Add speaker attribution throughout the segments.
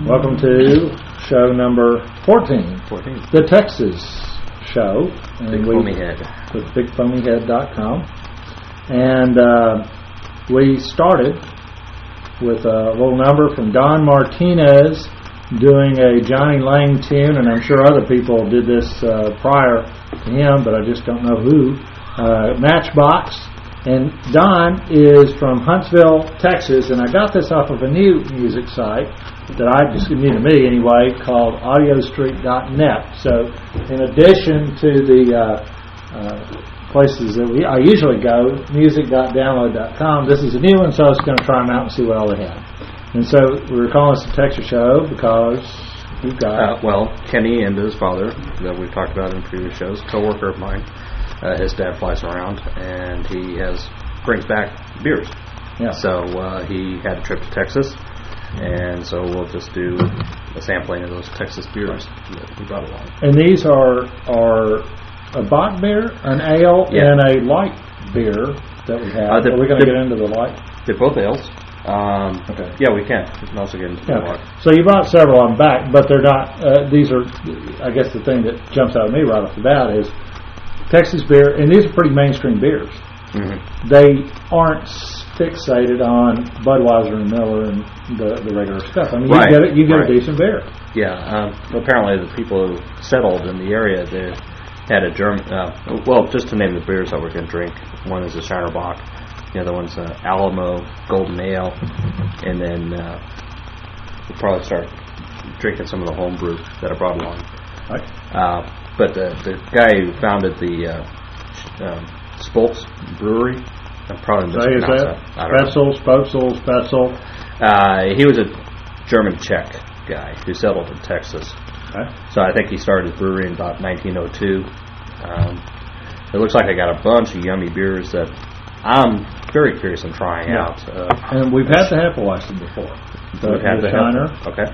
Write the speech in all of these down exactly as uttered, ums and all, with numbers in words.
Speaker 1: Welcome to show number fourteen.
Speaker 2: fourteen.
Speaker 1: The Texas show.
Speaker 2: And Big Foamy Head.
Speaker 1: With big foamy head dot com. And uh, we started with a little number from Don Martinez doing a Johnny Lang tune, and I'm sure other people did this uh, prior to him, but I just don't know who. Uh, Matchbox. And Don is from Huntsville, Texas, and I got this off of a new music site that I just new to me anyway, called audio street dot net. So, in addition to the uh, uh, places that we I usually go, music dot download dot com, this is a new one, so I was going to try them out and see what all they had. And so we were calling this the Texas show because we've got
Speaker 2: uh, well, Kenny and his father that we've talked about in previous shows, co-worker of mine. Uh, his dad flies around, and he has brings back beers.
Speaker 1: Yeah.
Speaker 2: So uh, he had a trip to Texas, and so we'll just do a sampling of those Texas beers that we brought along.
Speaker 1: And these are are a Bock beer, an ale,
Speaker 2: yeah.
Speaker 1: and a light beer that we have.
Speaker 2: Uh,
Speaker 1: are we going to get into the light?
Speaker 2: They're both ales. Um,
Speaker 1: okay.
Speaker 2: Yeah, we can. We can also get into
Speaker 1: yeah.
Speaker 2: the light.
Speaker 1: So you brought several of them back, but they're not. Uh, these are, I guess, the thing that jumps out at me right off the bat is Texas beer, and these are pretty mainstream beers.
Speaker 2: Mm-hmm.
Speaker 1: They aren't fixated on Budweiser and Miller and the, the regular stuff. I mean,
Speaker 2: right.
Speaker 1: you get it, you get
Speaker 2: right.
Speaker 1: a decent beer.
Speaker 2: Yeah. Um, apparently, the people who settled in the area, they had a German. Uh, well, just to name the beers that we're going to drink, one is a Shiner Bock, the other one's uh, Alamo Golden Ale, and then uh, we'll probably start drinking some of the homebrew that I brought along.
Speaker 1: Right.
Speaker 2: Uh, But the, the guy who founded the uh, um, Spolks Brewery, I'm probably mispronouncing that. that.
Speaker 1: Spetzel, Spotzel, Spetzel.
Speaker 2: Uh, he was a German Czech guy who settled in Texas.
Speaker 1: Okay.
Speaker 2: So I think he started his brewery in about nineteen oh two. Um, it looks like I got a bunch of yummy beers that I'm very curious in trying
Speaker 1: yeah.
Speaker 2: out. Uh,
Speaker 1: and we've had the Hefeweizen before. The,
Speaker 2: we've had
Speaker 1: the
Speaker 2: the
Speaker 1: Shiner.
Speaker 2: Okay.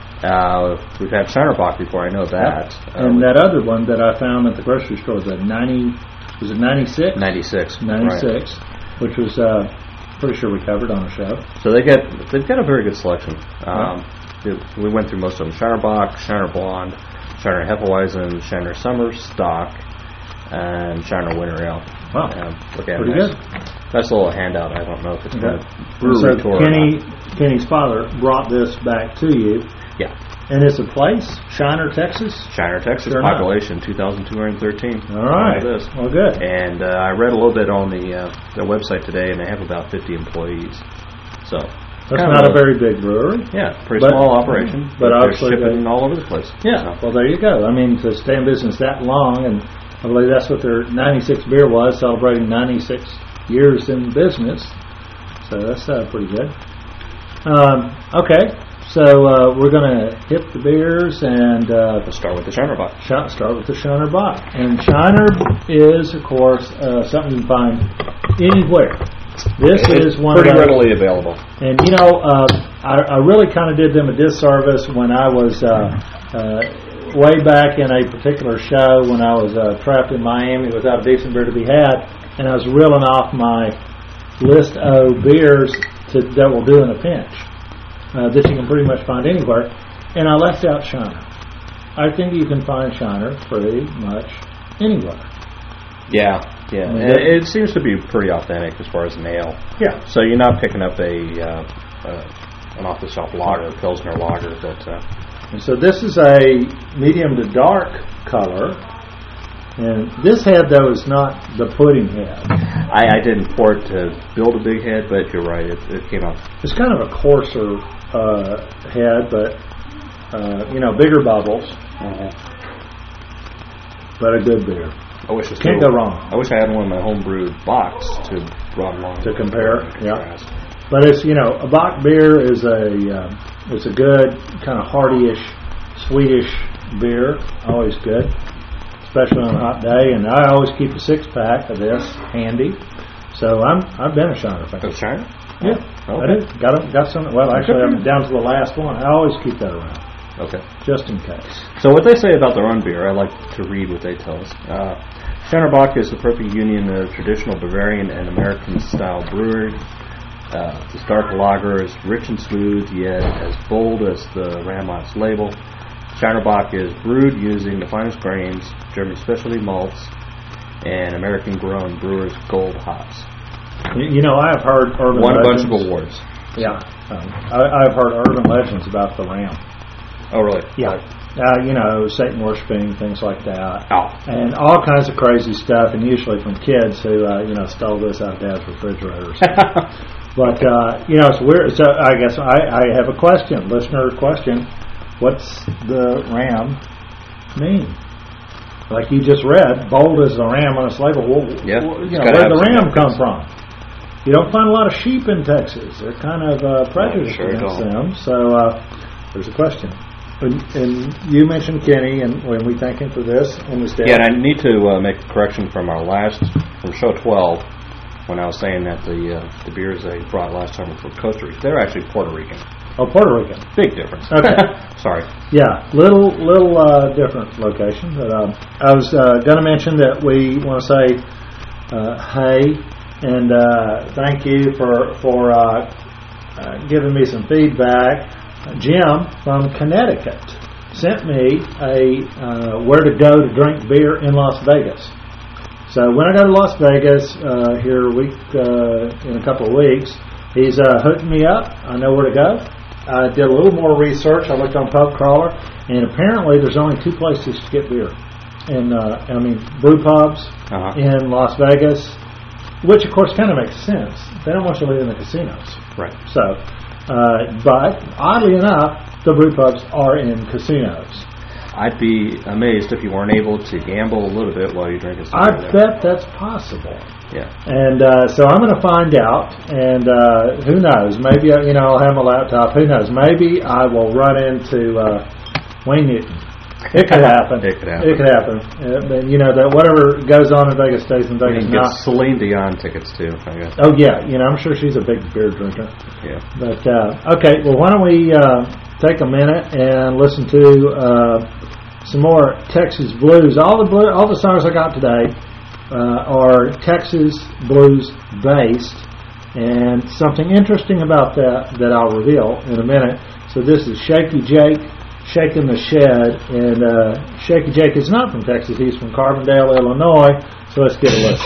Speaker 2: Uh, we've had Shiner Bock before, I know that.
Speaker 1: Yep. And uh, that other one that I found at the grocery store was a ninety, was it ninety-six?
Speaker 2: ninety-six.
Speaker 1: ninety-six,
Speaker 2: right.
Speaker 1: Which was uh, pretty sure we covered on the show.
Speaker 2: So they get they've got a very good selection. Um, right. We went through most of them: Shiner Bock, Shiner Blonde, Shiner Hefeweizen, Shiner Summer Stock, and Shiner Winter Ale.
Speaker 1: Wow,
Speaker 2: um, look at
Speaker 1: pretty
Speaker 2: nice,
Speaker 1: good.
Speaker 2: Nice little handout. I don't know if it's
Speaker 1: yeah.
Speaker 2: got a brewery
Speaker 1: so
Speaker 2: tour.
Speaker 1: Kenny, Kenny's father brought this back to you.
Speaker 2: Yeah.
Speaker 1: And it's a place, Shiner, Texas?
Speaker 2: Shiner, Texas,
Speaker 1: sure
Speaker 2: population two thousand two hundred thirteen.
Speaker 1: All right.
Speaker 2: This.
Speaker 1: Well, good.
Speaker 2: And uh, I read a little bit on the uh, their website today, and they have about fifty employees. So
Speaker 1: that's not a, a very big brewery.
Speaker 2: Yeah, pretty
Speaker 1: but,
Speaker 2: small operation.
Speaker 1: But,
Speaker 2: but
Speaker 1: obviously
Speaker 2: they're shipping
Speaker 1: they,
Speaker 2: all over the place.
Speaker 1: Yeah. So. Well, there you go. I mean, to stay in business that long, and I believe that's what their ninety-six beer was, celebrating ninety-six years in business. So that's uh, pretty good. Um, okay. So uh, we're going to hit the beers and uh,
Speaker 2: we'll start with the Shiner Bock.
Speaker 1: Sh- start with the Shiner Bock, and Shiner is, of course, uh, something you can find anywhere. This
Speaker 2: it's
Speaker 1: is one
Speaker 2: pretty
Speaker 1: of those,
Speaker 2: readily available.
Speaker 1: And you know, uh, I, I really kind of did them a disservice when I was uh, uh, way back in a particular show when I was uh, trapped in Miami without a decent beer to be had, and I was reeling off my list of beers to, that will do in a pinch. Uh, that you can pretty much find anywhere, and I left out Shiner. I think you can find Shiner pretty much anywhere.
Speaker 2: Yeah, yeah. I mean, it, it seems to be pretty authentic as far as an ale.
Speaker 1: Yeah.
Speaker 2: So you're not picking up a uh, uh, an off-the-shelf lager, Pilsner lager. That. Uh,
Speaker 1: and so this is a medium to dark color, and this head though is not the pudding head.
Speaker 2: I, I didn't pour it to build a big head, but you're right. It, it came out.
Speaker 1: It's kind of a coarser uh, head, but uh, you know, bigger bubbles,
Speaker 2: uh-huh.
Speaker 1: but a good beer.
Speaker 2: I wish it
Speaker 1: can't
Speaker 2: still,
Speaker 1: go wrong.
Speaker 2: I wish I had one of my homebrewed Bocks to brought along
Speaker 1: to compare. Yeah,
Speaker 2: contrast.
Speaker 1: But it's you know, a Bock beer is a uh, it's a good kind of hearty-ish, sweetish beer. Always good, especially on a hot day. And I always keep a six pack of this handy. So I'm I've been a Shiner fan.
Speaker 2: Oh, Shiner?
Speaker 1: Yeah,
Speaker 2: oh, okay.
Speaker 1: I did. Got them, got some. Well, actually, I'm down to the last one. I always keep that around.
Speaker 2: Okay.
Speaker 1: Just in case.
Speaker 2: So what they say about their own beer, I like to read what they tell us. Uh, Shiner Bock is the perfect union of traditional Bavarian and American-style brewery. Uh, this dark lager is rich and smooth, yet as bold as the Ram on its label. Shiner Bock is brewed using the finest grains, German specialty malts, and American-grown Brewers Gold hops.
Speaker 1: You know, I have heard urban
Speaker 2: Won a bunch
Speaker 1: legends.
Speaker 2: of awards.
Speaker 1: Yeah, um, I, I've heard urban legends about the Ram.
Speaker 2: Oh, really?
Speaker 1: Yeah. Uh, you know, Satan worshiping, things like that.
Speaker 2: Oh.
Speaker 1: And all kinds of crazy stuff, and usually from kids who, uh, you know, stole this out of Dad's refrigerators. But, uh, you know, it's weird. So I guess I, I have a question, listener question. What's the Ram mean? Like you just read, bold as the ram on its label. Well,
Speaker 2: yeah.
Speaker 1: you know, where did the ram come from? You don't find a lot of sheep in Texas. They're kind of uh, prejudiced
Speaker 2: sure
Speaker 1: against
Speaker 2: don't.
Speaker 1: them. So uh, there's a question. And, and you mentioned Kenny, and when we thank him for this, and we stand.
Speaker 2: Yeah, and I need to uh, make a correction from our last, from show twelve, when I was saying that the uh, the beers they brought last time were from Costa Rica. They're actually Puerto Rican.
Speaker 1: Oh, Puerto Rican.
Speaker 2: Big difference.
Speaker 1: Okay.
Speaker 2: Sorry.
Speaker 1: Yeah, little little uh, different location. But um, I was uh, going to mention that we want to say uh, hey and uh, thank you for for uh, uh, giving me some feedback. Jim from Connecticut sent me a uh, where to go to drink beer in Las Vegas. So when I go to Las Vegas uh, here a week uh, in a couple of weeks, he's uh, hooking me up. I know where to go. I did a little more research. I looked on Pub Crawler, and apparently there's only two places to get beer. And uh, I mean, brew pubs
Speaker 2: uh-huh.
Speaker 1: in Las Vegas, which of course kind of makes sense. They don't want you to live in the casinos.
Speaker 2: Right.
Speaker 1: So, uh, but oddly enough, the brew pubs are in casinos.
Speaker 2: I'd be amazed if you weren't able to gamble a little bit while you're drinking some
Speaker 1: I
Speaker 2: beer.
Speaker 1: bet that's possible.
Speaker 2: Yeah.
Speaker 1: And uh, so I'm going to find out, and uh, who knows? Maybe uh, you know I'll have my laptop. Who knows? Maybe I will run into uh, Wayne Newton. It could happen.
Speaker 2: It could happen.
Speaker 1: It could happen. Uh, and, you know that whatever goes on in Vegas stays in
Speaker 2: You
Speaker 1: Vegas.
Speaker 2: can get
Speaker 1: Not.
Speaker 2: Celine Dion tickets too, I guess.
Speaker 1: Oh yeah, you know I'm sure she's a big beer drinker.
Speaker 2: Yeah.
Speaker 1: But uh, okay, well why don't we uh, take a minute and listen to uh, some more Texas blues. All the blue, all the songs I got today uh, are Texas blues based, and something interesting about that that I'll reveal in a minute. So this is Shaky Jake, Shaking the Shed, and uh, Shaky Jake is not from Texas. He's from Carbondale, Illinois. So let's get a listen.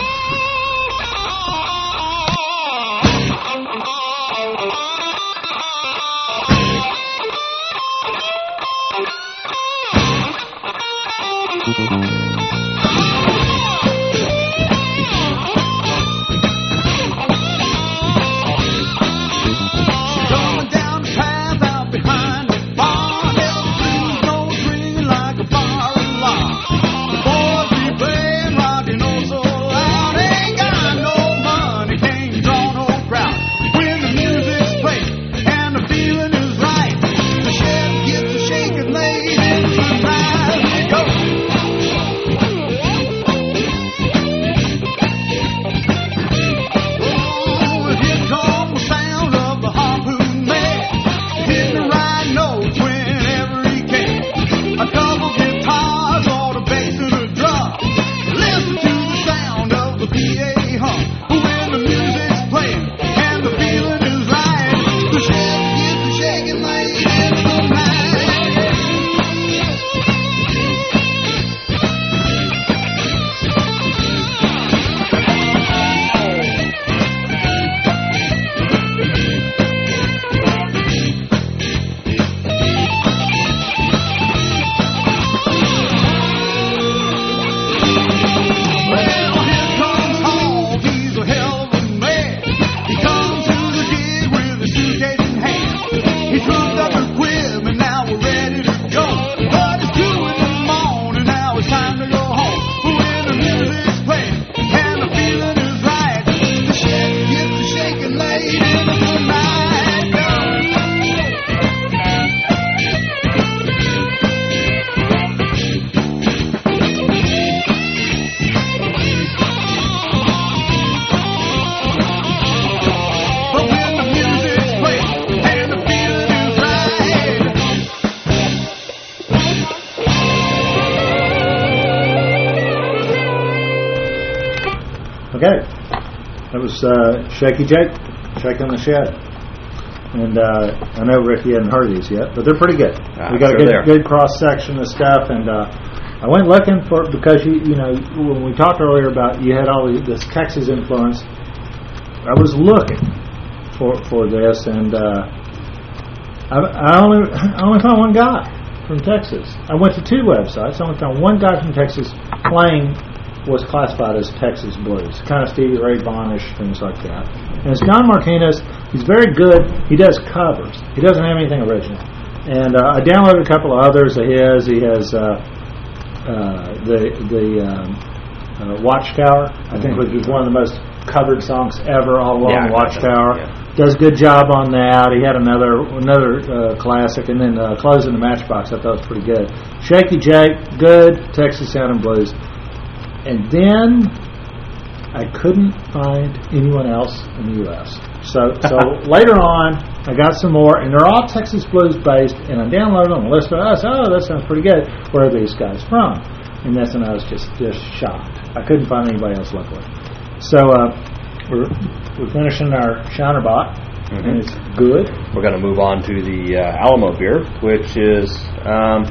Speaker 1: Okay, that was uh, Shaky Jake Shaking the Shed. And uh, I know Ricky hadn't heard these yet, but they're pretty good.
Speaker 2: Ah,
Speaker 1: we got
Speaker 2: sure
Speaker 1: a good, good cross section of stuff, and uh, I went looking for because you you know when we talked earlier about you had all this Texas influence. I was looking for for this, and uh, I, I only I only found one guy from Texas. I went to two websites. I only found one guy from Texas playing was classified as Texas blues, kind of Stevie Ray Vaughan-ish, things like that. And it's Don Martinez. He's very good. He does covers. He doesn't have anything original. And uh, I downloaded a couple of others of his. He has uh, uh, the the um, uh, Watchtower, I think, which is one of the most covered songs ever, all along
Speaker 2: Yeah,
Speaker 1: the Watchtower.
Speaker 2: Yeah.
Speaker 1: Does a good job on that. He had another another uh, classic, and then uh, Closing the Matchbox I thought was pretty good. Shaky Jake, good Texas sounding blues. And then I couldn't find anyone else in the U S So so later on, I got some more, and they're all Texas blues based, and I downloaded them and listened to us. Oh, that sounds pretty good. Where are these guys from? And that's when I was just, just shocked. I couldn't find anybody else locally. So uh, we're we're finishing our Shinerbach, mm-hmm. and it's good.
Speaker 2: We're going to move on to the uh, Alamo beer, which is, um,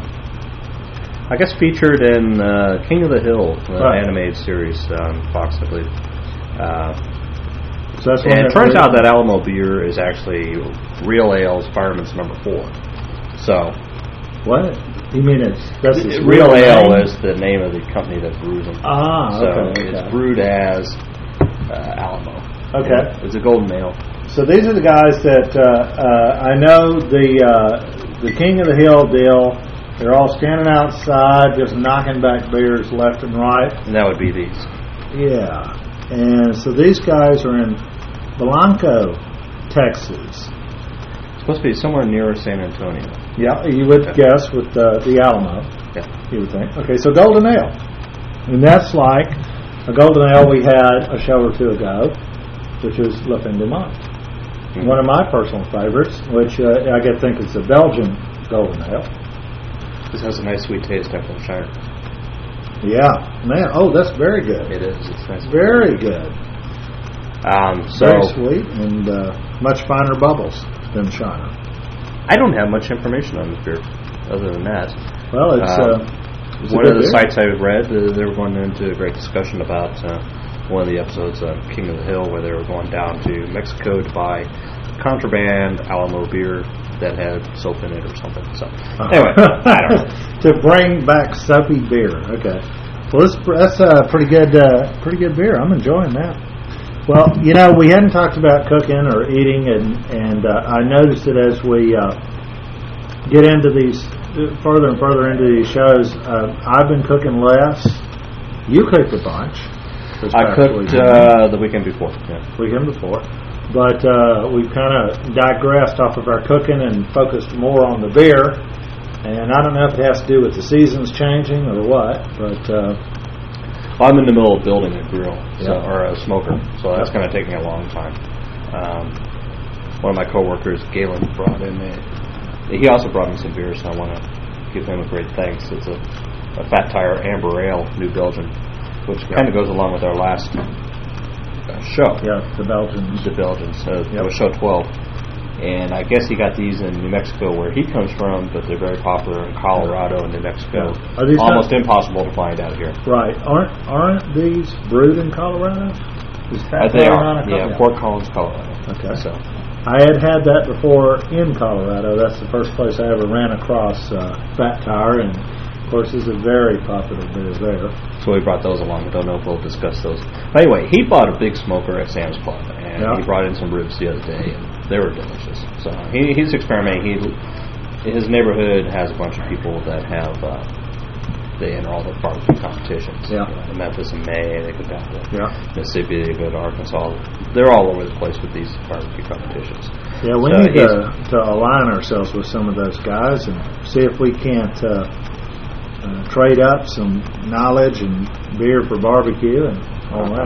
Speaker 2: I guess, featured in uh, King of the Hill, the
Speaker 1: right.
Speaker 2: animated series on Fox, I believe. Uh,
Speaker 1: so that's
Speaker 2: and it turns out that Alamo beer is actually Real Ale's Fireman's Number Four. So,
Speaker 1: what? You mean it's that's its
Speaker 2: Real
Speaker 1: real
Speaker 2: Ale
Speaker 1: name?
Speaker 2: is the name of the company that brews them.
Speaker 1: Ah,
Speaker 2: so
Speaker 1: okay. okay.
Speaker 2: it's brewed as uh, Alamo.
Speaker 1: Okay.
Speaker 2: And it's a golden ale.
Speaker 1: So these are the guys that uh, uh, I know the uh, the King of the Hill deal. They're all standing outside, just knocking back beers left and right.
Speaker 2: And that would be these.
Speaker 1: Yeah. And so these guys are in Blanco, Texas.
Speaker 2: It's supposed to be somewhere near San Antonio.
Speaker 1: Yeah, you would
Speaker 2: yeah.
Speaker 1: guess with uh, the Alamo.
Speaker 2: Yeah.
Speaker 1: You would think. Okay, so Golden Ale. And that's like a Golden Ale we had a show or two ago, which is Le Fin du Monde. Mm-hmm. One of my personal favorites, which uh, I get think is the Belgian Golden Ale.
Speaker 2: This has a nice sweet taste after the Shiner.
Speaker 1: Yeah, man. Oh, that's very good.
Speaker 2: It is. It's nice.
Speaker 1: Very good.
Speaker 2: Um, so
Speaker 1: very sweet and uh, much finer bubbles than Shiner.
Speaker 2: I don't have much information on this beer, other than that.
Speaker 1: Well, it's,
Speaker 2: um,
Speaker 1: uh, it's
Speaker 2: one of the
Speaker 1: beer.
Speaker 2: sites I've read. Uh, they were going into a great discussion about uh, one of the episodes of King of the Hill, where they were going down to Mexico to buy contraband Alamo beer that had soap in it or something. So anyway, I don't know.
Speaker 1: To bring back soapy beer. Okay. Well, this, that's a pretty good, uh, pretty good beer. I'm enjoying that. Well, you know, we hadn't talked about cooking or eating, and and uh, I noticed that as we uh, get into these further and further into these shows, uh, I've been cooking less. You cooked a bunch.
Speaker 2: I cooked uh, the weekend before. Yeah.
Speaker 1: Weekend before. But uh, we've kind of digressed off of our cooking and focused more on the beer. And I don't know if it has to do with the seasons changing or what, but... Uh,
Speaker 2: well, I'm in the middle of building a grill, so,
Speaker 1: yeah.
Speaker 2: or a smoker, so that's
Speaker 1: yeah.
Speaker 2: going to take me a long time. Um, one of my coworkers, Galen, brought in a... He also brought in some beer, so I want to give him a great thanks. It's a, a Fat Tire Amber Ale, New Belgium, which yeah. kind of goes along with our last... Uh, show.
Speaker 1: Yeah, the Belgians.
Speaker 2: The Belgians. Uh,
Speaker 1: yep.
Speaker 2: That was show twelve. And I guess he got these in New Mexico where he comes from, but they're very popular in Colorado and New Mexico.
Speaker 1: Yeah. Are these
Speaker 2: almost
Speaker 1: not,
Speaker 2: impossible to find out here.
Speaker 1: Right. Aren't aren't these brewed in Colorado? Is
Speaker 2: uh, they are. Yeah, Fort Collins, Colorado.
Speaker 1: Okay.
Speaker 2: So
Speaker 1: I had had that before in Colorado. That's the first place I ever ran across uh, Fat Tire, and of course, it's a very popular beer there.
Speaker 2: So we brought those along. I don't know if we'll discuss those. But anyway, he bought a big smoker at Sam's Club, and
Speaker 1: yeah.
Speaker 2: he brought in some ribs the other day, and they were delicious. So he, he's experimenting. He, his neighborhood has a bunch of people that have, uh, they enter all the barbecue competitions.
Speaker 1: Yeah.
Speaker 2: You know, in Memphis in May, they go down to
Speaker 1: yeah.
Speaker 2: Mississippi, they go to Arkansas. They're all over the place with these barbecue competitions.
Speaker 1: Yeah, we
Speaker 2: so
Speaker 1: need to, to align ourselves with some of those guys and see if we can't uh, uh, trade up some knowledge and beer for barbecue and all that.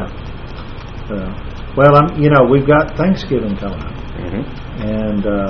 Speaker 1: Uh, well, I'm, you know, we've got Thanksgiving coming up,
Speaker 2: mm-hmm.
Speaker 1: and uh,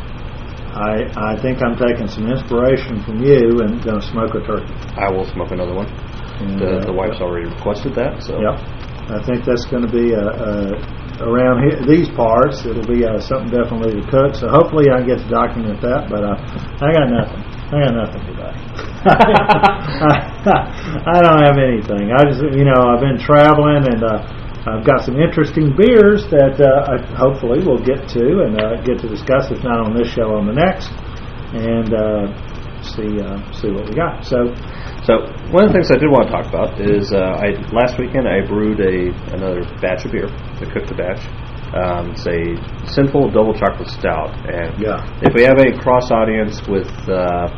Speaker 1: I I think I'm taking some inspiration from you and going to smoke a turkey.
Speaker 2: I will smoke another one.
Speaker 1: And,
Speaker 2: the,
Speaker 1: uh,
Speaker 2: the wife's already requested that. So
Speaker 1: yeah, I think that's going to be a, a around here, these parts, it'll be uh, something definitely to cook. So hopefully I get to document that. But uh, I got nothing. I got nothing today. I, I don't have anything. I just, you know, I've been traveling and uh, I've got some interesting beers that uh, I hopefully we'll get to and uh, get to discuss, if not on this show, on the next, and uh, see uh, see what we got. So,
Speaker 2: so one of the things I did want to talk about is uh, I last weekend I brewed a another batch of beer. I cooked a batch. Um, it's a Sinful Double Chocolate Stout, and
Speaker 1: yeah.
Speaker 2: if we have a cross audience with uh,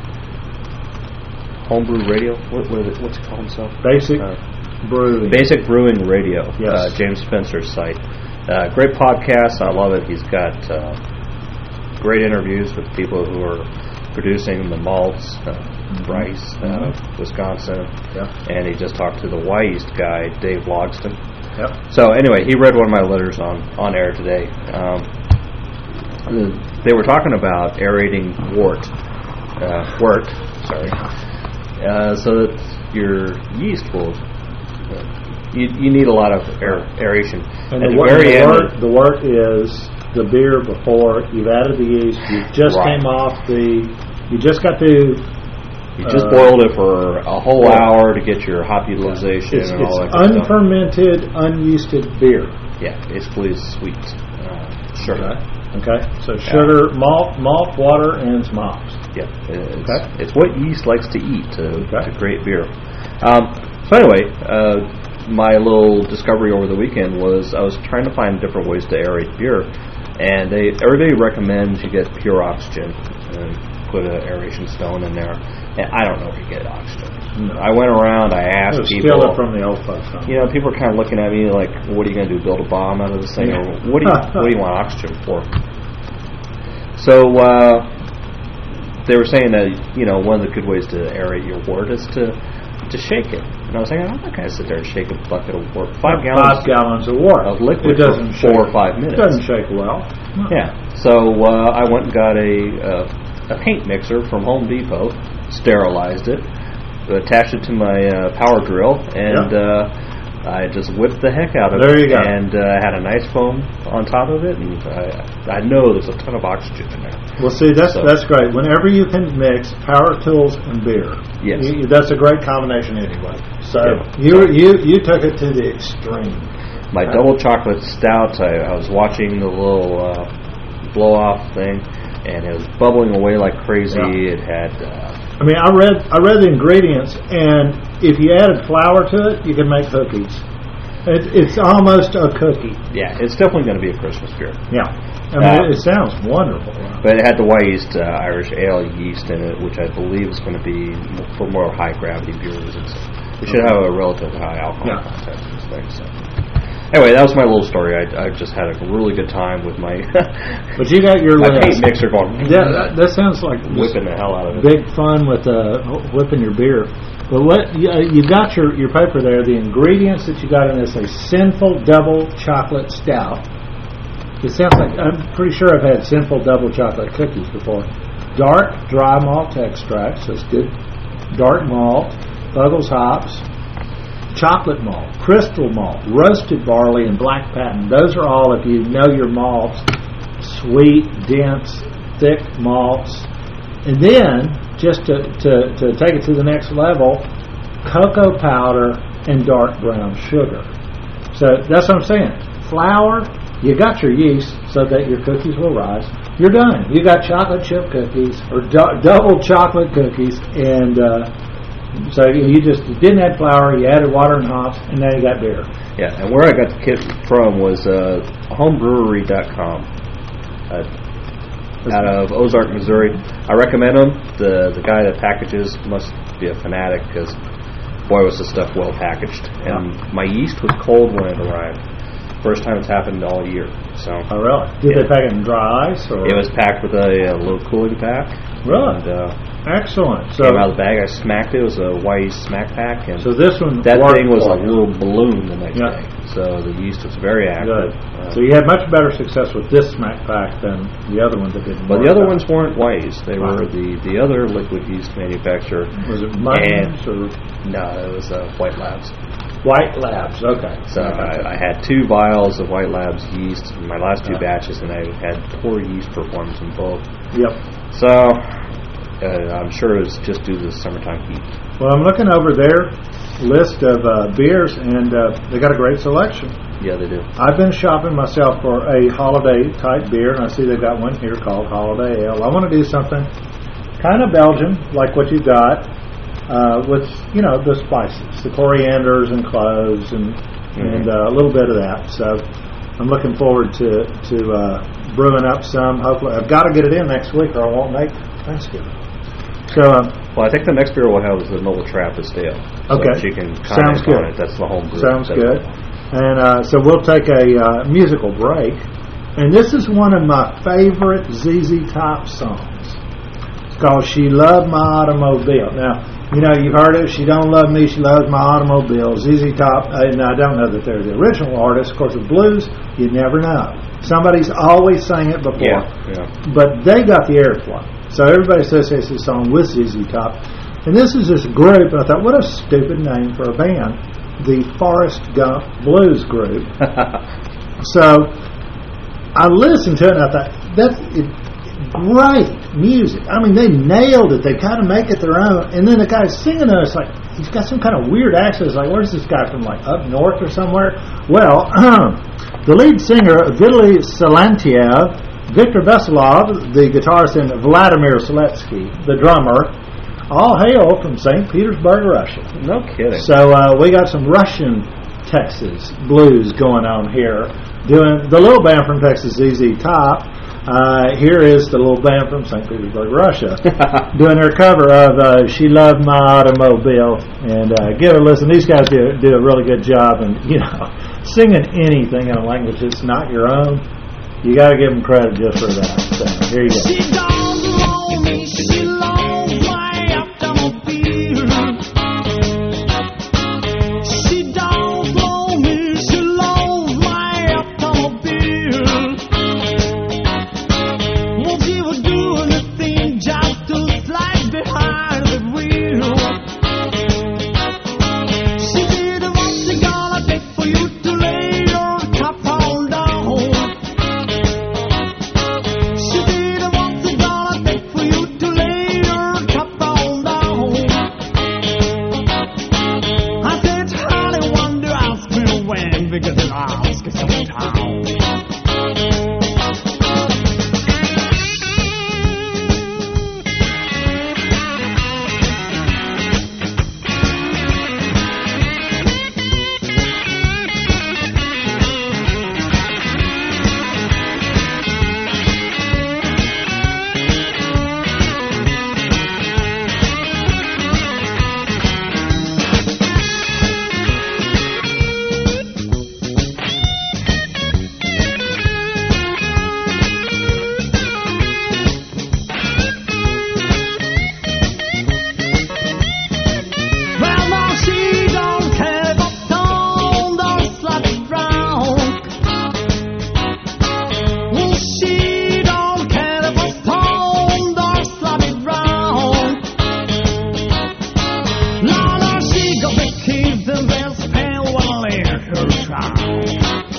Speaker 2: Homebrew Radio, what, what is it, what's it called himself?
Speaker 1: Basic
Speaker 2: uh,
Speaker 1: Brewing.
Speaker 2: Basic Brewing Radio.
Speaker 1: Yes.
Speaker 2: Uh, James Spencer's site. Uh, great podcast. I love it. He's got uh, great interviews with people who are producing the malts, uh, mm-hmm. rice, uh, mm-hmm. Wisconsin,
Speaker 1: yep.
Speaker 2: and he just talked to the Y-East guy, Dave Logston.
Speaker 1: Yep.
Speaker 2: So anyway, he read one of my letters on, on air today. Um, they were talking about aerating wort, uh, wort, sorry, uh, so that your yeast will. Uh, you, you need a lot of air, aeration.
Speaker 1: And
Speaker 2: At
Speaker 1: the,
Speaker 2: the
Speaker 1: wort,
Speaker 2: very
Speaker 1: the,
Speaker 2: end,
Speaker 1: wort, the wort is the beer before you've added the yeast. You just
Speaker 2: right.
Speaker 1: came off the. You just got to.
Speaker 2: You just
Speaker 1: uh,
Speaker 2: boiled it for a whole yeah. hour to get your hop utilization
Speaker 1: it's,
Speaker 2: and
Speaker 1: it's
Speaker 2: all that good
Speaker 1: unfermented, unyeasted beer.
Speaker 2: Yeah, basically sweet uh, sugar.
Speaker 1: Okay. okay. So sugar, yeah. malt, malt, water, and some hops.
Speaker 2: Yeah. It's,
Speaker 1: okay.
Speaker 2: It's what yeast likes to eat to,
Speaker 1: okay.
Speaker 2: to create beer. Um, so anyway, uh, my little discovery over the weekend was I was trying to find different ways to aerate beer, and they everybody recommends you get pure oxygen and put an aeration stone in there. And I don't know where you get oxygen. No. I went around, I asked
Speaker 1: It'll
Speaker 2: people.
Speaker 1: Steal it from the old folks. Huh?
Speaker 2: You know, people are kind of looking at me like, what are you going to do, build a bomb out of this thing? Or what do you what do you want oxygen for? So uh, they were saying that, you know, one of the good ways to aerate your wort is to to shake it. And I was saying, I'm not going to sit there and shake a bucket of wort. Five
Speaker 1: yeah,
Speaker 2: gallons.
Speaker 1: Five gallons of wort.
Speaker 2: Of liquid
Speaker 1: it doesn't
Speaker 2: for four
Speaker 1: shake.
Speaker 2: or five minutes.
Speaker 1: It doesn't shake well. No.
Speaker 2: Yeah. So uh, I went and got a... Uh, a paint mixer from Home Depot, sterilized it, attached it to my uh, power drill, and
Speaker 1: yep.
Speaker 2: uh, I just whipped the heck out of
Speaker 1: there
Speaker 2: it.
Speaker 1: You go.
Speaker 2: And uh, had a nice foam on top of it, and I, I know there's a ton of oxygen in there.
Speaker 1: Well, see, that's
Speaker 2: so.
Speaker 1: that's great. Whenever you can mix power tools and beer,
Speaker 2: yes.
Speaker 1: you, that's a great combination anyway. So
Speaker 2: yeah.
Speaker 1: you you you took it to the extreme.
Speaker 2: My
Speaker 1: right.
Speaker 2: double chocolate stout, I, I was watching the little uh, blow-off thing, and it was bubbling away like crazy. Yeah. It had. Uh,
Speaker 1: I mean, I read I read the ingredients, and if you added flour to it, you can make cookies. It, it's almost a cookie.
Speaker 2: Yeah, it's definitely going to be a Christmas beer.
Speaker 1: Yeah, I mean, uh, it, it sounds wonderful.
Speaker 2: But it had the Y-East uh, Irish Ale yeast in it, which I believe is going to be for more high gravity beers. It's, it should have a relatively high alcohol yeah. content. And things, so. Anyway, that was my little story. I, I just had a really good time with my
Speaker 1: but you got your
Speaker 2: my paint mixer going.
Speaker 1: Yeah, that, that sounds like
Speaker 2: whipping the hell out of it.
Speaker 1: Big fun with uh, whipping your beer. But what you, uh, you got your, your paper there. The ingredients that you got in this are Sinful Double Chocolate Stout. It sounds like I'm pretty sure I've had Sinful Double Chocolate cookies before. Dark dry malt extract, so it's good. Dark malt, Buggles hops. Chocolate malt, crystal malt, roasted barley, and black patent. Those are all, if you know your malts, sweet, dense, thick malts. And then, just to, to, to take it to the next level, cocoa powder and dark brown sugar. So that's what I'm saying. Flour, you got your yeast so that your cookies will rise. You're done. You got chocolate chip cookies or du- double chocolate cookies, and uh, so you just didn't add flour, you added water and hops, and now you got beer.
Speaker 2: Yeah, and where I got the kit from was uh, homebrewery dot com uh, out of Ozark, Missouri. I recommend them. The the guy that packages must be a fanatic because, boy, was the stuff well packaged. And yeah. my yeast was cold when it arrived. First time it's happened all year. So.
Speaker 1: Oh, really? Did
Speaker 2: yeah.
Speaker 1: they pack it in dry ice? Or?
Speaker 2: It was packed with a, a little cooling pack.
Speaker 1: Really?
Speaker 2: And, uh,
Speaker 1: excellent. So
Speaker 2: came out of the bag. I smacked it. It was a white smack pack. And
Speaker 1: so this one,
Speaker 2: that thing was a little balloon the next
Speaker 1: yeah.
Speaker 2: day. So the yeast was very active.
Speaker 1: Good. Uh, so you had much better success with this smack pack than the other ones that didn't.
Speaker 2: But the other
Speaker 1: out.
Speaker 2: ones weren't white. They wow. were the, the other liquid yeast manufacturer.
Speaker 1: Was it Muttons or
Speaker 2: no? It was uh, White Labs.
Speaker 1: White Labs, okay.
Speaker 2: So I, I had two vials of White Labs yeast in my last two batches, and I had poor yeast performance in both.
Speaker 1: Yep.
Speaker 2: So uh, I'm sure it was just due to the summertime heat.
Speaker 1: Well, I'm looking over their list of uh, beers, and uh, they got a great selection.
Speaker 2: Yeah, they do.
Speaker 1: I've been shopping myself for a holiday-type beer, and I see they've got one here called Holiday Ale. I want to do something kind of Belgian, like what you've got, uh, with, you know, the spices, the corianders and cloves, and mm-hmm. and uh, a little bit of that. So I'm looking forward to, to uh, brewing up some. Hopefully, I've got to get it in next week, or I won't make Thanksgiving. So, um,
Speaker 2: well, I think the next beer we'll have is the Noble Trappist Ale. So
Speaker 1: okay.
Speaker 2: you can
Speaker 1: Sounds good.
Speaker 2: On it. That's the home brew.
Speaker 1: Sounds good. And uh, so we'll take a uh, musical break. And this is one of my favorite Z Z Top songs. It's called She Loved My Automobile. Now, you know, you've heard it. She don't love me, she loves my automobile. Z Z Top, and I don't know that they're the original artist. Of course, with blues, you never know. Somebody's always sang it before.
Speaker 2: Yeah, yeah.
Speaker 1: But they got the airplay. So everybody associates this song with Z Z Top. And this is this group, and I thought, what a stupid name for a band. The Forrest Gump Blues Group. So I listened to it, and I thought, that's it, great music. I mean, they nailed it. They kind of make it their own. And then the guy singing it, it's like, he's got some kind of weird accent. It's like, where's this guy from, like, up north or somewhere? Well, the lead singer, Vitaly Silantiev, Victor Veselov, the guitarist, and Vladimir Seletsky, the drummer, all hail from Saint Petersburg, Russia.
Speaker 2: No kidding.
Speaker 1: So uh, we got some Russian Texas blues going on here. Doing the little band from Texas, Z Z Top. Uh, here is the little band from Saint Petersburg, Russia, doing their cover of uh, "She Loved My Automobile." And uh, give it a listen. These guys do, do a really good job, and you know, singing anything in a language that's not your own, you got to give them credit just for that. So here you go.
Speaker 3: She don't want me, she loves my automobile. She don't want me, she loves my automobile. Won't she will do anything just to slide behind the wheel. She did what she gonna take for you to lay your top on down. She did what she gonna take for you to lay your top on down. I said, honey, wonder, ask me when, because it asks is some town. Well, no, she don't care about tone or slutty brown. Well, she don't care about tone or slutty brown. No, no, she got the keys and they'll spend one later her town.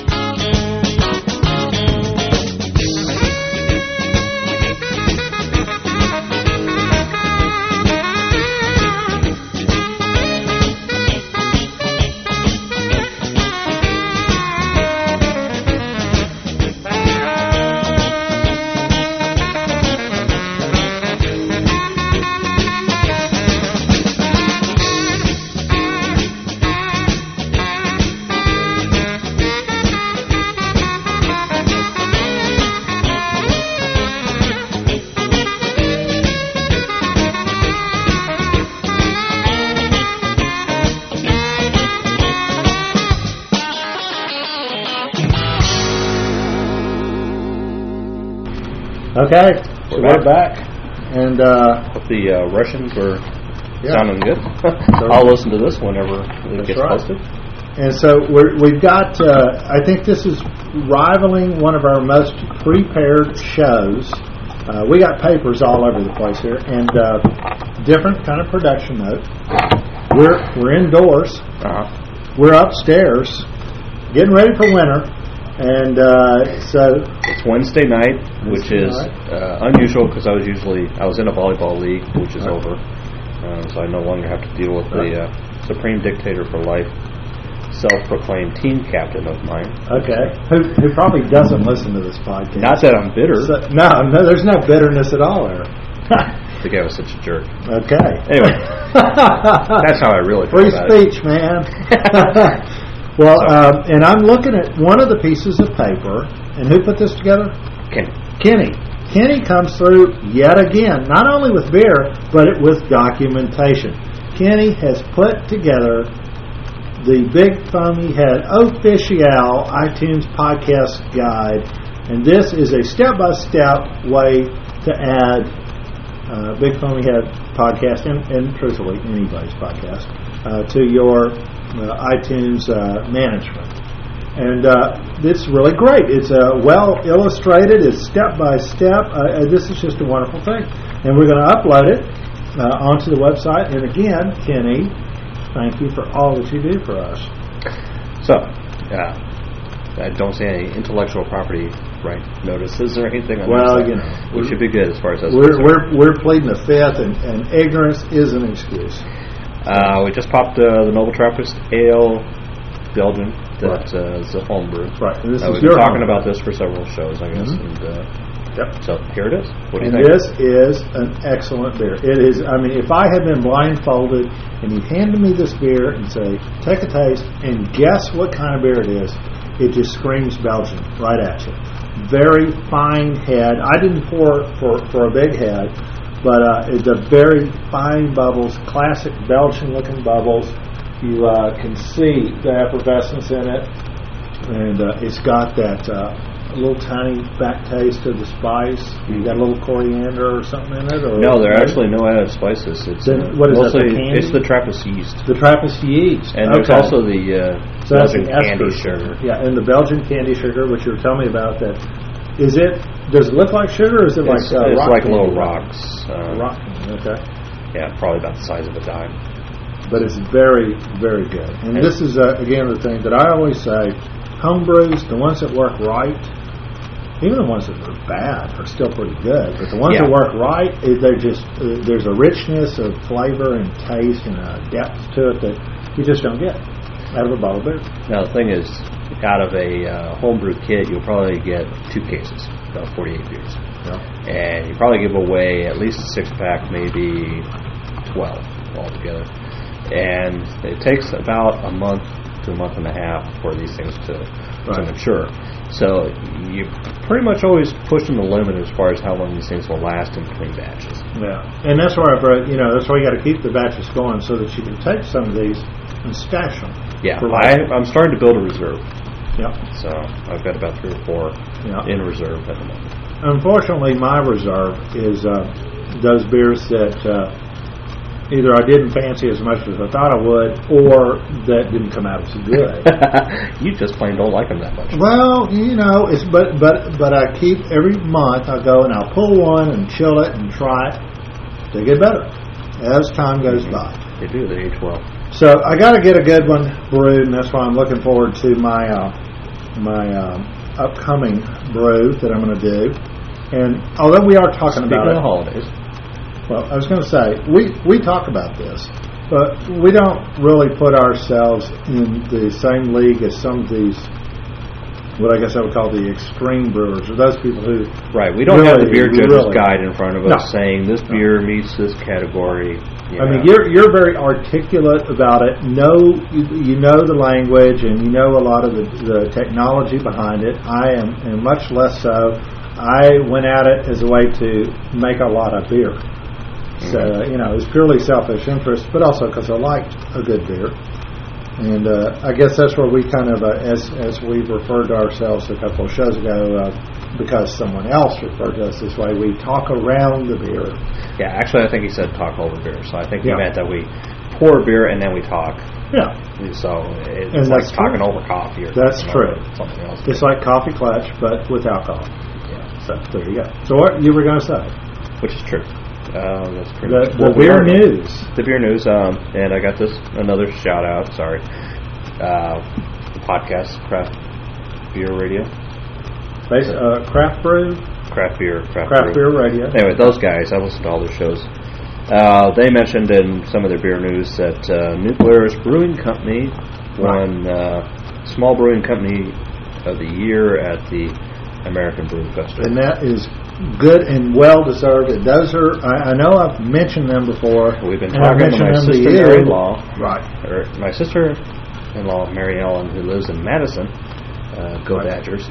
Speaker 1: Okay, so
Speaker 2: We're
Speaker 1: we're back. And uh,
Speaker 2: Hope the uh, Russians were
Speaker 1: Yeah.
Speaker 2: sounding good. I'll listen to this whenever it
Speaker 1: That's
Speaker 2: gets
Speaker 1: right.
Speaker 2: posted.
Speaker 1: And so we're, we've got, uh, I think this is rivaling one of our most prepared shows. Uh, we got papers all over the place here, and uh, different kind of production note. We're we're indoors,
Speaker 2: Uh-huh.
Speaker 1: we're upstairs getting ready for winter, and uh, so
Speaker 2: It's Wednesday night, which
Speaker 1: Wednesday
Speaker 2: is
Speaker 1: night.
Speaker 2: uh, unusual because I was usually I was in a volleyball league, which is
Speaker 1: Right.
Speaker 2: over, uh, so I no longer have to deal with
Speaker 1: Right.
Speaker 2: the uh, supreme dictator for life, self-proclaimed team captain of mine.
Speaker 1: okay, who, who probably doesn't listen to this podcast.
Speaker 2: Not that I'm bitter.
Speaker 1: So, no, no, there's no bitterness at all there.
Speaker 2: The guy was such a jerk.
Speaker 1: Okay.
Speaker 2: Anyway, that's how I really feel
Speaker 1: Free
Speaker 2: about it.
Speaker 1: speech, man. Well, um, and I'm looking at one of the pieces of paper, and who put this together?
Speaker 2: Kenny.
Speaker 1: Kenny. Kenny comes through yet again, not only with beer, but it with documentation. Kenny has put together the Big Foamy Head Official iTunes podcast guide, and this is a step-by-step way to add uh, Big Foamy Head podcast, and, and truthfully anybody's podcast, uh, to your uh, iTunes uh, management. And uh, it's really great. It's uh, well illustrated. It's step by step. Uh, this is just a wonderful thing. And we're going to upload it uh, onto the website. And again, Kenny, thank you for all that you do for us.
Speaker 2: So, uh, I don't see any intellectual property right notices or anything on
Speaker 1: Well,
Speaker 2: this.
Speaker 1: you know,
Speaker 2: we should be good as far as that's
Speaker 1: We're
Speaker 2: concerned.
Speaker 1: we're we're pleading the fifth, and, and ignorance is an excuse.
Speaker 2: Uh, we just popped uh, the Noble Trappist Ale Belgian. That uh, is a homebrew.
Speaker 1: Right. And this
Speaker 2: Uh,
Speaker 1: is
Speaker 2: we've
Speaker 1: your
Speaker 2: been talking
Speaker 1: home.
Speaker 2: about this for several shows, I guess.
Speaker 1: Mhm.
Speaker 2: And uh,
Speaker 1: Yep.
Speaker 2: so here it is. What do you
Speaker 1: And
Speaker 2: think?
Speaker 1: this is an excellent beer. It is. I mean, if I had been blindfolded and you handed me this beer and say, "Take a taste and guess what kind of beer it is," it just screams Belgian right at you. Very fine head. I didn't pour for for a big head, but uh, it's a very fine bubbles, classic Belgian-looking bubbles. You uh, can see the effervescence in it, and uh, it's got that uh, little tiny back taste of the spice. You got a little coriander or something in it, or
Speaker 2: No, there are actually no added spices. It's
Speaker 1: Then
Speaker 2: uh,
Speaker 1: what is that,
Speaker 2: mostly
Speaker 1: the candy?
Speaker 2: it's the Trappist yeast,
Speaker 1: the Trappist yeast.
Speaker 2: and there's
Speaker 1: Okay.
Speaker 2: also the uh,
Speaker 1: So that's
Speaker 2: Belgian
Speaker 1: the
Speaker 2: candy
Speaker 1: ester
Speaker 2: sugar.
Speaker 1: Yeah, and the Belgian candy sugar, which you were telling me about. That is it. Does it look like sugar, or is it like
Speaker 2: It's,
Speaker 1: uh,
Speaker 2: it's
Speaker 1: rock
Speaker 2: like
Speaker 1: candy?
Speaker 2: little rocks. Um,
Speaker 1: Rock candy, okay.
Speaker 2: Yeah, probably about the size of a dime.
Speaker 1: But it's very, very good. And
Speaker 2: And-
Speaker 1: this is uh, again the thing that I always say: home brews, the ones that work right, even the ones that are bad are still pretty good. But the ones
Speaker 2: Yeah.
Speaker 1: that work right, eh, they're just uh, there's a richness of flavor and taste and a depth to it that you just don't get out of a bottle of beer.
Speaker 2: Now the thing is, out of a uh, homebrew kit, you'll probably get two cases, about forty-eight beers,
Speaker 1: Yeah.
Speaker 2: and you probably give away at least a six pack, maybe twelve altogether. And it takes about a month to a month and a half for these things to, to
Speaker 1: Right.
Speaker 2: mature. So you pretty much always pushing the limit as far as how long these things will last in between batches.
Speaker 1: Yeah, and that's why I brought, you know, that's why you got to keep the batches going so that you can take some of these and stash them.
Speaker 2: Yeah,
Speaker 1: For
Speaker 2: I,
Speaker 1: later.
Speaker 2: I'm starting to build a reserve.
Speaker 1: Yeah,
Speaker 2: So I've got about three or four
Speaker 1: yeah.
Speaker 2: in reserve at the moment.
Speaker 1: Unfortunately, my reserve is uh, those beers that uh, either I didn't fancy as much as I thought I would, or that didn't come out as good.
Speaker 2: You just plain don't like them that much.
Speaker 1: Well, you know, it's but but but I keep every month I go and I'll pull one and chill it and try it. They get better as time goes by.
Speaker 2: They do. They age well.
Speaker 1: So I got to get a good one brewed, and that's why I'm looking forward to my uh, my um, upcoming brew that I'm going to do. And although we are talking
Speaker 2: Speaking
Speaker 1: about
Speaker 2: of
Speaker 1: it,
Speaker 2: holidays,
Speaker 1: well, I was going to say we we talk about this, but we don't really put ourselves in the same league as some of these, what I guess I would call the extreme brewers, or those people who
Speaker 2: right? We don't have the
Speaker 1: Really,
Speaker 2: beer judge's
Speaker 1: really.
Speaker 2: guide in front of us
Speaker 1: No.
Speaker 2: saying this beer meets this category. You
Speaker 1: I mean,
Speaker 2: know.
Speaker 1: you're you're very articulate about it. Know you, you know the language, and you know a lot of the, the technology behind it. I am, and much less so. I went at it as a way to make a lot of beer. So
Speaker 2: Mm-hmm.
Speaker 1: you know, it's purely selfish interest, but also because I liked a good beer. And uh, I guess that's where we kind of, uh, as as we've referred to ourselves a couple of shows ago, uh, because someone else referred to us this way, we talk around the beer.
Speaker 2: Yeah, actually, I think he said talk over beer. So I think he
Speaker 1: Yeah.
Speaker 2: meant that we pour beer and then we talk.
Speaker 1: Yeah.
Speaker 2: So it's
Speaker 1: And
Speaker 2: like
Speaker 1: that's
Speaker 2: talking
Speaker 1: true.
Speaker 2: over coffee or
Speaker 1: That's
Speaker 2: something,
Speaker 1: true.
Speaker 2: or something else.
Speaker 1: It's like coffee clutch, but with alcohol.
Speaker 2: Yeah,
Speaker 1: So there you go. So what you were going to say?
Speaker 2: which is true. Uh, that's pretty
Speaker 1: The,
Speaker 2: much
Speaker 1: the
Speaker 2: what we
Speaker 1: beer
Speaker 2: are doing.
Speaker 1: news.
Speaker 2: The beer news, um, and I got this another shout out. Sorry, uh, the podcast, Craft Beer Radio.
Speaker 1: Bas- uh, Craft Brew?
Speaker 2: Craft Beer. Craft,
Speaker 1: Craft
Speaker 2: Brew.
Speaker 1: Beer Radio.
Speaker 2: Anyway, those guys, I listen to all their shows. Uh, they mentioned in some of their beer news that uh, New Glarus Brewing Company won uh, Small Brewing Company of the Year at the American Brew Festival.
Speaker 1: And that is good and well deserved. It does her. I, I know I've mentioned them before.
Speaker 2: We've been
Speaker 1: and I've
Speaker 2: talking to my
Speaker 1: mentioned them
Speaker 2: sister
Speaker 1: you.
Speaker 2: Mary-in-law,
Speaker 1: Right.
Speaker 2: or my sister-in-law Mary Ellen, who lives in Madison. Uh, go
Speaker 1: Right.
Speaker 2: Badgers.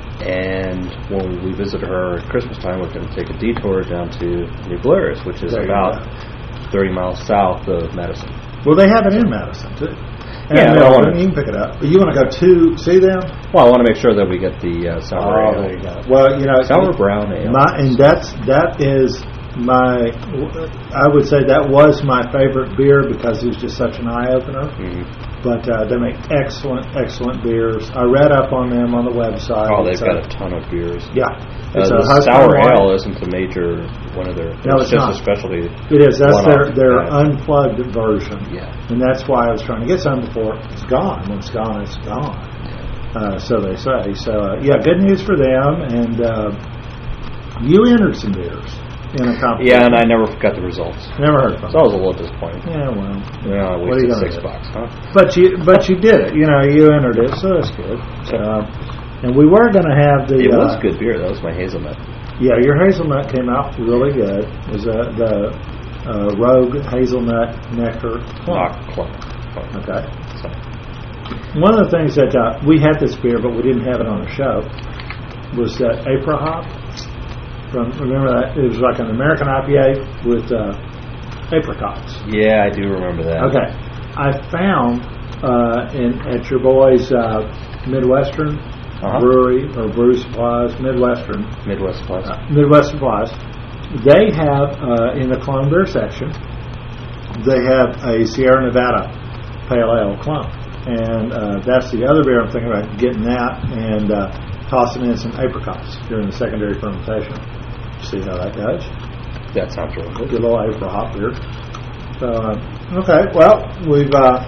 Speaker 2: And when we visit her at Christmas time, we're going to take a detour down to New Glarus, which is
Speaker 1: There you
Speaker 2: about
Speaker 1: go.
Speaker 2: thirty miles south of Madison.
Speaker 1: Well, they have it in Madison too. And
Speaker 2: Yeah,
Speaker 1: Melbourne,
Speaker 2: I wanna-
Speaker 1: you can pick it up. But you want to go to see them?
Speaker 2: Well, I want to make sure that we get the uh, sour ale.
Speaker 1: there you go. Well, you know,
Speaker 2: Sour brown ale.
Speaker 1: My, and that's that is my. I would say that was my favorite beer because it was just such an eye opener.
Speaker 2: Mhm.
Speaker 1: But uh, they make excellent, excellent beers. I read up on them on the website.
Speaker 2: Oh, they've
Speaker 1: It's
Speaker 2: got
Speaker 1: a,
Speaker 2: a ton of beers.
Speaker 1: yeah.
Speaker 2: Uh,
Speaker 1: It's a
Speaker 2: the
Speaker 1: husband
Speaker 2: sour
Speaker 1: wine.
Speaker 2: ale isn't a major one of their.
Speaker 1: No, it's
Speaker 2: just
Speaker 1: not.
Speaker 2: a specialty.
Speaker 1: It is. That's their
Speaker 2: one-off.
Speaker 1: their
Speaker 2: Yeah.
Speaker 1: unplugged version.
Speaker 2: Yeah.
Speaker 1: And that's why I was trying to get some before it's gone. When it's gone, it's gone. Uh, so they say. So uh, yeah, good news for them. And uh, you entered some beers in a competition.
Speaker 2: Yeah, and I never got the results.
Speaker 1: Never heard from.
Speaker 2: So I was a little disappointed.
Speaker 1: Yeah, well.
Speaker 2: Yeah, I
Speaker 1: What are you
Speaker 2: wasted
Speaker 1: gonna
Speaker 2: six
Speaker 1: do?
Speaker 2: bucks, huh?
Speaker 1: But you but you did it. You know, you entered it, so that's good. Uh, and we were going to have the.
Speaker 2: It was
Speaker 1: uh,
Speaker 2: good beer. That was my hazelnut.
Speaker 1: Yeah, your hazelnut came out really good. It was uh, the uh, Rogue Hazelnut Nectar.
Speaker 2: Rock Club.
Speaker 1: Okay.
Speaker 2: So,
Speaker 1: One of the things that uh, we had this beer, but we didn't have it on the show, was that April hop. From remember that it was like an American I P A with uh, apricots.
Speaker 2: yeah, I do remember that.
Speaker 1: Okay, I found uh, in at your boys uh, Midwestern
Speaker 2: Uh-huh.
Speaker 1: Brewery or Brew Supplies Midwestern
Speaker 2: Midwest Plus.
Speaker 1: uh, Midwest Supplies. They have uh, in the clone beer section. They have a Sierra Nevada Pale Ale clone, and uh, that's the other beer I'm thinking about getting that and uh, tossing in some apricots during the secondary fermentation. See how that goes.
Speaker 2: That sounds really good.
Speaker 1: Good little April hop beer. So uh, okay, well we've uh,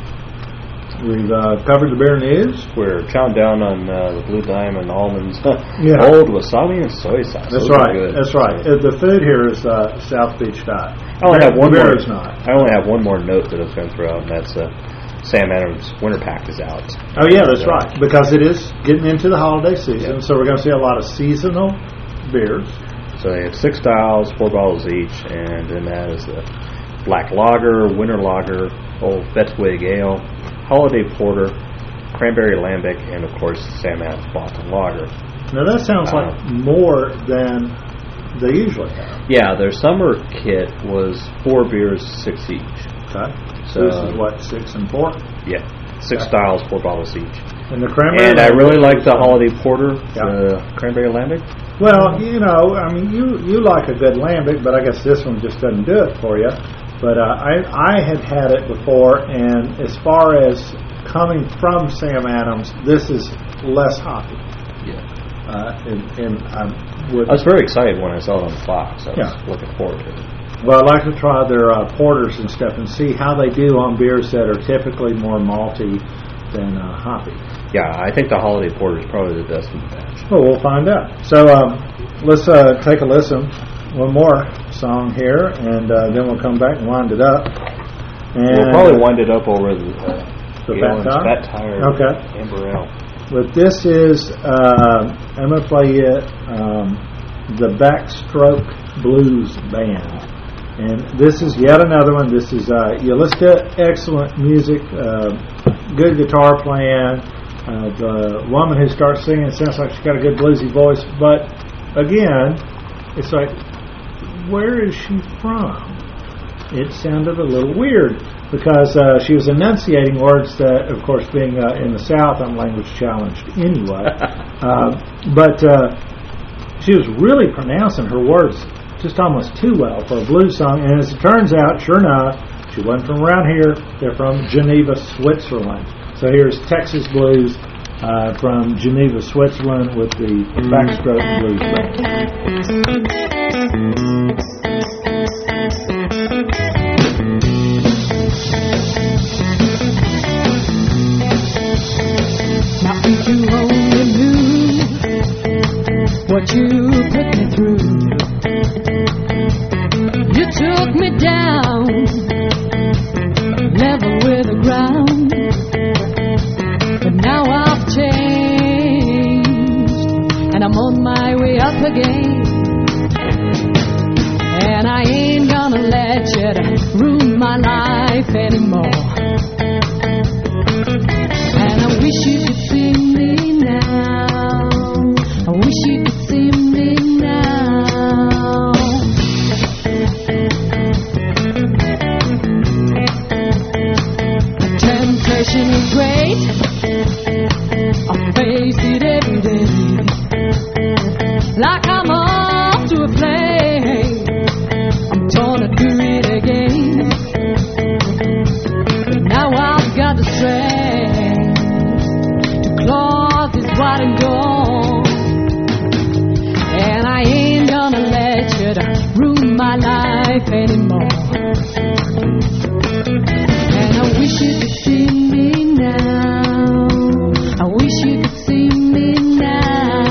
Speaker 1: we've uh, covered the beer news.
Speaker 2: We're chowing down on uh, the Blue Diamond almonds,
Speaker 1: Yeah.
Speaker 2: old wasabi and soy sauce.
Speaker 1: That's
Speaker 2: Those are
Speaker 1: right.
Speaker 2: good.
Speaker 1: That's right. Uh, the food here is uh, South Beach diet.
Speaker 2: I only have one
Speaker 1: the
Speaker 2: more.
Speaker 1: beer is not.
Speaker 2: I only have one more note that I was going to throw out, and that's uh, Sam Adams Winter Pack is out.
Speaker 1: Oh yeah, that's
Speaker 2: And, uh,
Speaker 1: right. Because it is getting into the holiday season,
Speaker 2: Yeah.
Speaker 1: so we're going to see a lot of seasonal beers.
Speaker 2: So they have six styles, four bottles each, and then that is the Black Lager, Winter Lager, Old Fetwig Ale, Holiday Porter, Cranberry Lambic, and of course Sam Adams Boston Lager.
Speaker 1: Now that sounds like
Speaker 2: Uh,
Speaker 1: more than they usually have.
Speaker 2: Yeah, their summer kit was four beers, six each.
Speaker 1: Okay.
Speaker 2: So-
Speaker 1: So this is what, six and four?
Speaker 2: Yeah, six
Speaker 1: Okay.
Speaker 2: styles, four bottles each.
Speaker 1: And the cranberry.
Speaker 2: And I really like the Holiday Porter,
Speaker 1: Yeah.
Speaker 2: the Cranberry Lambic.
Speaker 1: Well, you know, I mean, you you like a good lambic, but I guess this one just doesn't do it for you. But uh, I I had had it before, and as far as coming from Sam Adams, this is less hoppy.
Speaker 2: Yeah.
Speaker 1: Uh, and, and I would.
Speaker 2: I was very excited when I saw it on the box. I was
Speaker 1: Yeah.
Speaker 2: looking forward to it.
Speaker 1: Well, I'd like to try their uh, porters and stuff and see how they do on beers that are typically more malty than uh, hoppy.
Speaker 2: Yeah, I think the Holiday Porter is probably the best in the batch.
Speaker 1: Well, we'll find out. So um, let's uh, take a listen. One more song here, and uh, then we'll come back and wind it up. And
Speaker 2: We'll probably wind it up over the, uh,
Speaker 1: The
Speaker 2: Galen's
Speaker 1: Fat Tire?
Speaker 2: Fat Tire
Speaker 1: Okay.
Speaker 2: Amber Ale.
Speaker 1: But this is, uh, I'm going to play you um, the Backstroke Blues Band. And this is yet another one. This is, uh, you listen to excellent music, uh, good guitar playing. Uh, the woman who starts singing sounds like she's got a good bluesy voice. But again, it's like, where is she from? It sounded a little weird because uh, she was enunciating words that, of course, being uh, in the South, I'm language challenged anyway. uh, but uh, she was really pronouncing her words just almost too well for a blues song. And as it turns out, sure enough, she wasn't from around here. They're from Geneva, Switzerland. So here's Texas Blues uh, from Geneva, Switzerland with the Backstroke Blues Band.
Speaker 3: what you put me through. You took me down, level with the ground. But now I've changed, and I'm on my way up again. And I ain't gonna let you ruin my life anymore. And I wish you could see me now. I wish you could see me now. The temptation is great. I face it every day. Like I'm off to a play. I'm torn to do it again. But now I've got the strength to claw this white and gold. And I ain't gonna let you ruin my life anymore. And I wish you could see me now. I wish you could see me now.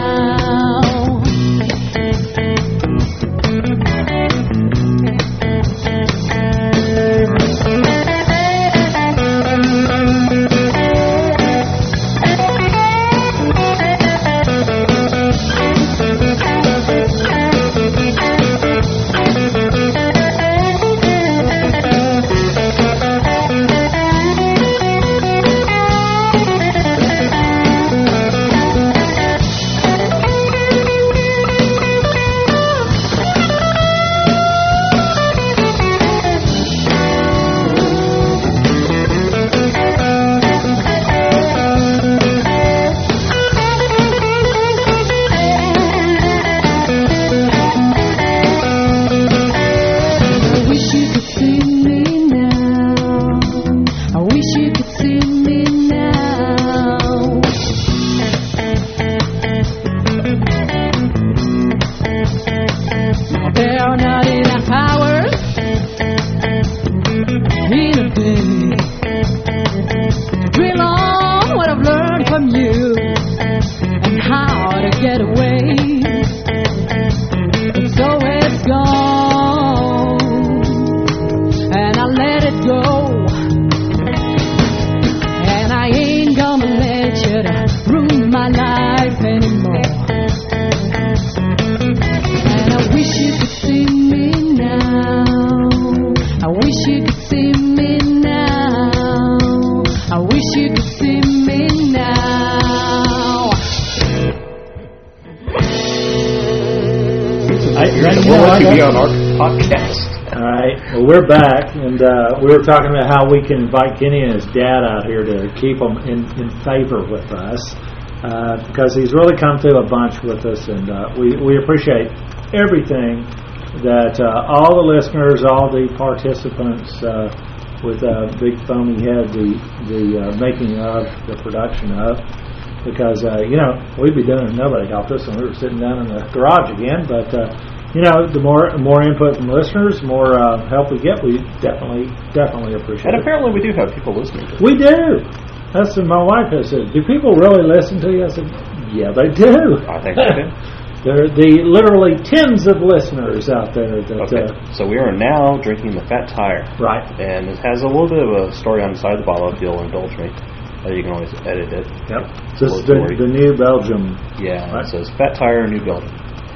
Speaker 1: We're back, and uh, we were talking about how we can invite Kenny and his dad out here to keep them in, in favor with us, uh, because he's really come through a bunch with us, and uh, we, we appreciate everything that uh, all the listeners, all the participants uh, with uh, Big Foamy Head, the, the uh, making of, the production of, because, uh, you know, we'd be doing it, nobody helped us, and we were sitting down in the garage again, but uh, you know, the more more input from listeners, more uh, help we get, we definitely, definitely appreciate it.
Speaker 2: And apparently we do have people listening to it.
Speaker 1: We do. That's what my wife has said. Do people really listen to you? I said, yeah, they do.
Speaker 2: I think they do.
Speaker 1: There are the literally tens of listeners out there. That,
Speaker 2: okay,
Speaker 1: uh,
Speaker 2: so we are now drinking the Fat Tire.
Speaker 1: Right.
Speaker 2: And it has a little bit of a story on the side of the bottle, if you'll indulge me. Uh, you can always edit it.
Speaker 1: Yep. This is the, the New Belgium.
Speaker 2: Yeah,
Speaker 1: right?
Speaker 2: It says Fat Tire, New Belgium.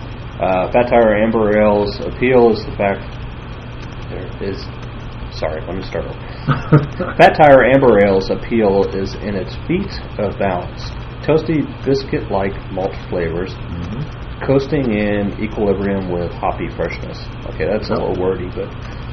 Speaker 2: Uh, Fat Tire Amber Ale's appeal is the fact there is. Sorry, let me start over. Fat Tire Amber Ale's appeal is in its feat of balance, toasty biscuit-like malt flavors, mm-hmm. coasting in equilibrium with hoppy freshness. Okay, that's a little wordy, but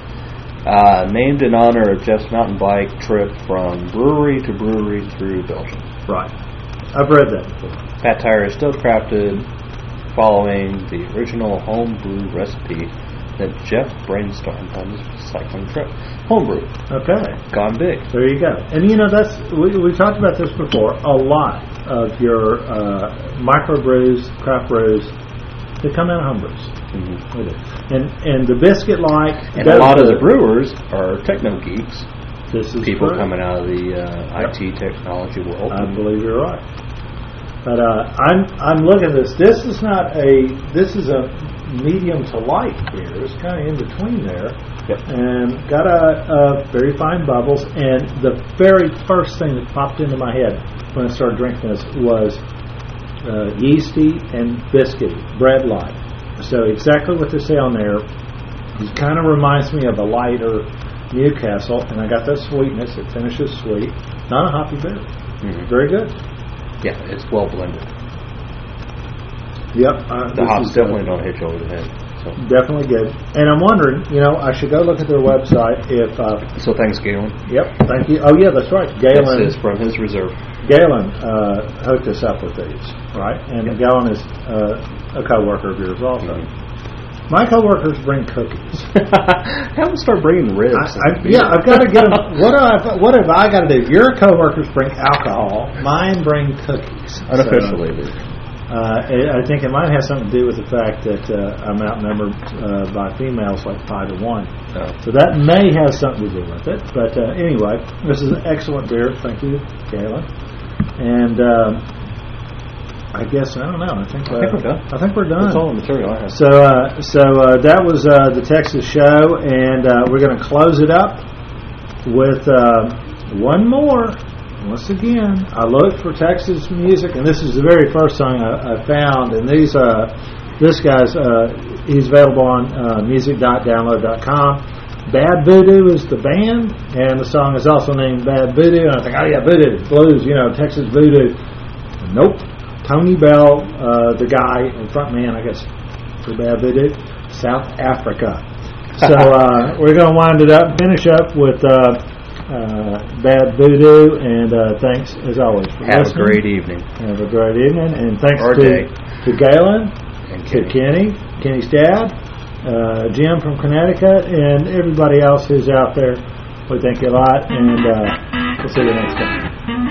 Speaker 2: uh, named in honor of Jeff's mountain bike trip from brewery to brewery through Belgium.
Speaker 1: Right, I've read that before.
Speaker 2: Fat Tire is still crafted following the original homebrew recipe that Jeff brainstormed on his cycling trip. Homebrew.
Speaker 1: Okay.
Speaker 2: Gone big.
Speaker 1: There you go. And you know, that's we, we talked about this before. A lot of your uh, microbrews, craft brews, they come out of homebrews. Mm-hmm. And and the biscuit like
Speaker 2: and a lot of the brewers are techno geeks.
Speaker 1: This is
Speaker 2: people
Speaker 1: correct.
Speaker 2: Coming out of the uh, yep. I T technology world.
Speaker 1: I believe you're right. But uh, I'm I'm looking at this. This is not a. This is a medium to light beer. It's kind of in between there,
Speaker 2: Yep.
Speaker 1: and got a, a very fine bubbles. And the very first thing that popped into my head when I started drinking this was uh, yeasty and biscuity, bread-like. So exactly what they say on there. It kind of reminds me of a lighter Newcastle, and I got that sweetness. It finishes sweet. Not a hoppy beer.
Speaker 2: Mm-hmm.
Speaker 1: Very good.
Speaker 2: Yeah, it's well blended.
Speaker 1: Yep. Uh,
Speaker 2: The
Speaker 1: this
Speaker 2: hops
Speaker 1: is,
Speaker 2: definitely
Speaker 1: uh,
Speaker 2: don't hit you over the head. So,
Speaker 1: Definitely good. And I'm wondering, you know, I should go look at their website if, uh,
Speaker 2: so thanks, Galen.
Speaker 1: yep, thank you. Oh, yeah, that's right. Galen,
Speaker 2: This is from his reserve.
Speaker 1: Galen uh, hooked us up with these, right? And
Speaker 2: Yep.
Speaker 1: Galen is uh, a co-worker of yours also.
Speaker 2: Mm-hmm.
Speaker 1: My co-workers bring cookies.
Speaker 2: Have them start bringing ribs.
Speaker 1: I, I, yeah, I've got to get them. What, do I, what have I got to do? Your co-workers bring alcohol. Mine bring cookies.
Speaker 2: Unofficially,
Speaker 1: So, uh, I I think it might have something to do with the fact that uh, I'm outnumbered uh, by females like five to one.
Speaker 2: uh,
Speaker 1: So that may have something to do with it. But uh, anyway, this is an excellent beer. Thank you, Galen. And um, I guess, I don't know. I think, uh,
Speaker 2: I think we're done.
Speaker 1: I think we're done.
Speaker 2: that's all the material I have.
Speaker 1: So, uh, so uh, that was uh, the Texas show, and uh, we're going to close it up with uh, one more. Once again, I looked for Texas music, and this is the very first song I, I found. And these, uh, this guy's, uh, he's available on uh, music dot download dot com. Bad Voodoo is the band, and the song is also named Bad Voodoo. And I think, oh yeah, voodoo, blues, you know, Texas voodoo. Nope. Tony Bell, uh, the guy and front man, I guess, for Bad Voodoo, South Africa. So uh, we're going to wind it up, finish up with uh, uh, Bad Voodoo, and uh, thanks as always for
Speaker 2: Have a
Speaker 1: listening.
Speaker 2: great evening.
Speaker 1: Have a great evening, and thanks
Speaker 2: Or
Speaker 1: to,
Speaker 2: day.
Speaker 1: to Galen,
Speaker 2: And
Speaker 1: to
Speaker 2: Kenny.
Speaker 1: Kenny, Kenny's dad, uh, Jim from Connecticut, and everybody else who's out there. We thank you a lot, and uh, we'll see you next time.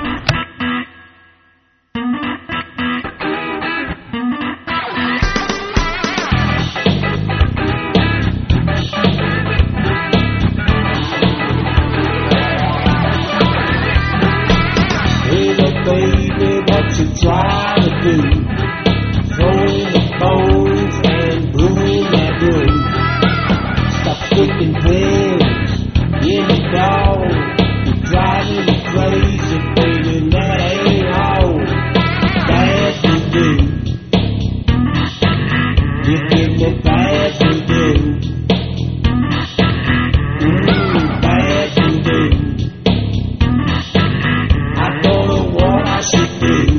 Speaker 4: Hey, look, baby, what you trying to do? Throwing the bones and brewing that brew. Stop cooking pills in the dog. You're driving me crazy, baby, that ain't all. Bad to do. You give me bad to do. Mmm, bad to do. I don't know what I should do.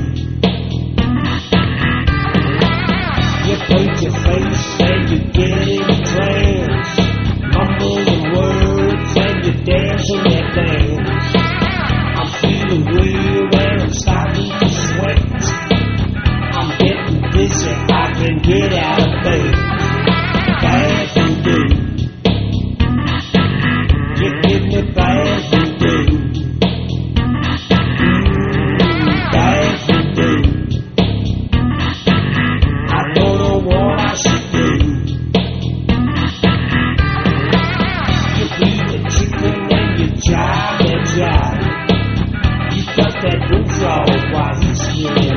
Speaker 4: You paint your face and you get in a trance, mumbling words and you dance in that dance. I'm feeling real and I'm starting to sweat. I'm getting busy, I can get out of bed. Bad to do. You give me bad to do. Bad to do. I don't know what I should do. You eat the chicken and you jive and jive. You got that bullfrog while he's still